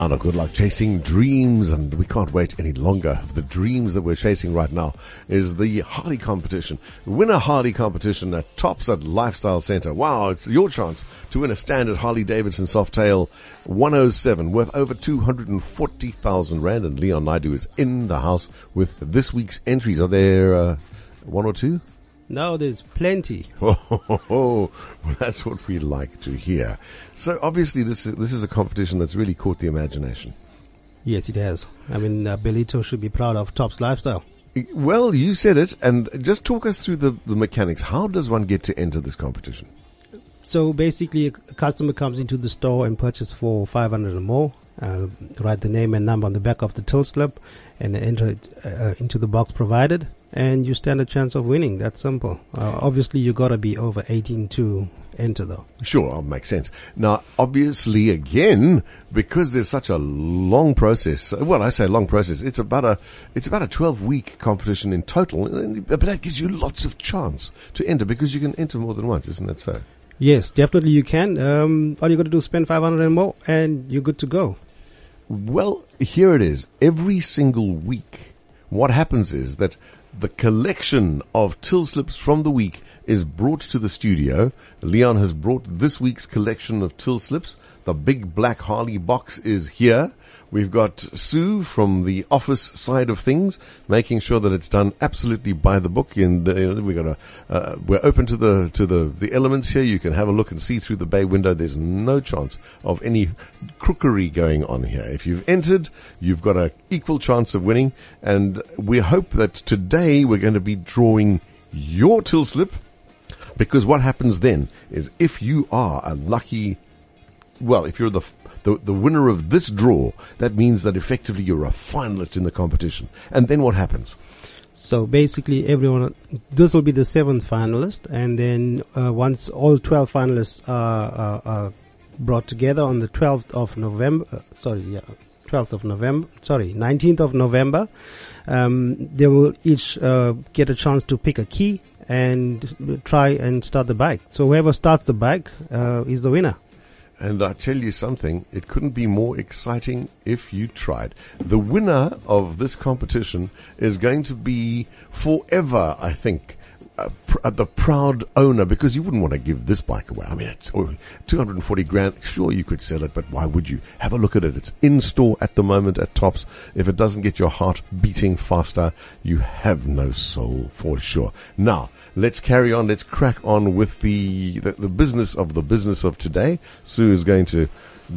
Anna, good luck chasing dreams, and we can't wait any longer. The dreams that we're chasing right now is the Harley competition. Win a Harley competition at Tops at Lifestyle Centre. Wow, it's your chance to win a standard Harley Davidson Softail 107 worth over 240,000 Rand, and Leon Naidu is in the house with this week's entries. Are there one or two? No, there's plenty. Well, that's what we like to hear. So obviously this is a competition that's really caught the imagination. Yes, it has. I mean, Bellito should be proud of Tops Lifestyle. Well, you said it, and just talk us through the mechanics. How does one get to enter this competition? So basically, a customer comes into the store and purchases for 500 or more, write the name and number on the back of the till slip, and enter it into the box provided, and you stand a chance of winning. That's simple. Obviously, you got to be over 18 to enter, though. Sure, makes sense. Now, obviously, again, because there's such a long process. Well, I say long process. It's about a 12-week competition in total, but that gives you lots of chance to enter because you can enter more than once, isn't that so? Yes, definitely you can. All you got to do is spend 500 and more, and you're good to go. Well, here it is. Every single week, what happens is that the collection of till slips from the week is brought to the studio. Leon has brought this week's collection of till slips. The big black Harley box is here. We've got Sue from the office side of things, making sure that it's done absolutely by the book. And we're open to the elements here. You can have a look and see through the bay window. There's no chance of any crookery going on here. If you've entered, you've got an equal chance of winning. And we hope that today we're going to be drawing your till slip, because what happens then is if you are a lucky, well, if you're the winner of this draw, that means that effectively you're a finalist in the competition. And then what happens? So basically this will be the 7th finalist, and then once all 12 finalists are brought together on the 19th of November, they will each get a chance to pick a key and try and start the bike. So whoever starts the bike is the winner. And I tell you something, it couldn't be more exciting if you tried. The winner of this competition is going to be forever, I think, the proud owner, because you wouldn't want to give this bike away. I mean, it's 240 grand. Sure, you could sell it, but why would you? Have a look at it. It's in store at the moment at Tops. If it doesn't get your heart beating faster, you have no soul for sure. Now, let's carry on. Let's crack on with the business of today. Sue is going to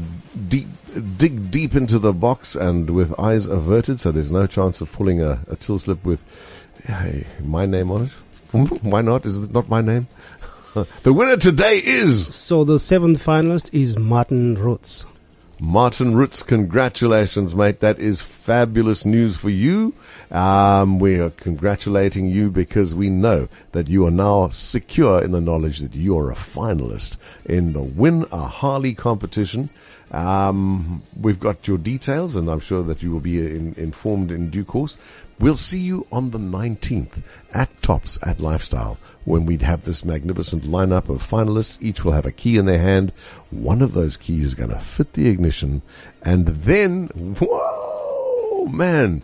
dig deep into the box and with eyes averted, so there's no chance of pulling a till slip with my name on it. Why not? Is it not my name? The winner today is... So the 7th finalist is Martin Roots. Martin Roots, congratulations, mate. That is fabulous news for you. We are congratulating you because we know that you are now secure in the knowledge that you are a finalist in the Win a Harley competition. We've got your details, and I'm sure that you will be informed in due course. We'll see you on the 19th at Tops at Lifestyle, when we'd have this magnificent lineup of finalists. Each will have a key in their hand. One of those keys is going to fit the ignition, and then, whoa, man,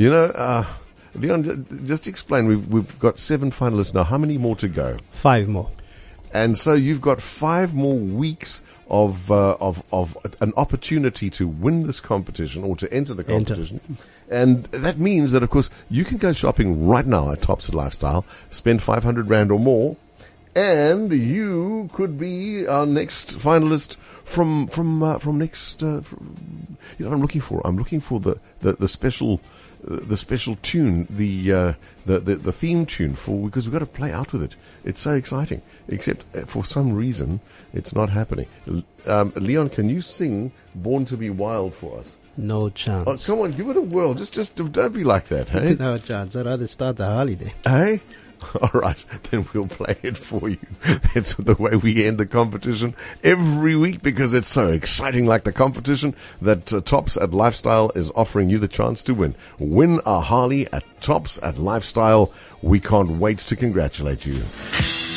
Leon, just explain. We've got 7 finalists now. How many more to go? 5 more. And so you've got 5 more weeks of an opportunity to win this competition or to enter the competition. And that means that, of course, you can go shopping right now at Tops at Lifestyle, spend 500 Rand or more, and you could be our next finalist from next, I'm looking for the special tune, the theme tune because we've got to play out with it. It's so exciting, except for some reason it's not happening. Leon, can you sing Born to be Wild for us? No chance. Oh, come on, give it a whirl. Just don't be like that, hey? No chance. I'd rather start the Harley day. Hey? All right, then we'll play it for you. That's the way we end the competition every week, because it's so exciting, like the competition that Tops at Lifestyle is offering you the chance to win. Win a Harley at Tops at Lifestyle. We can't wait to congratulate you.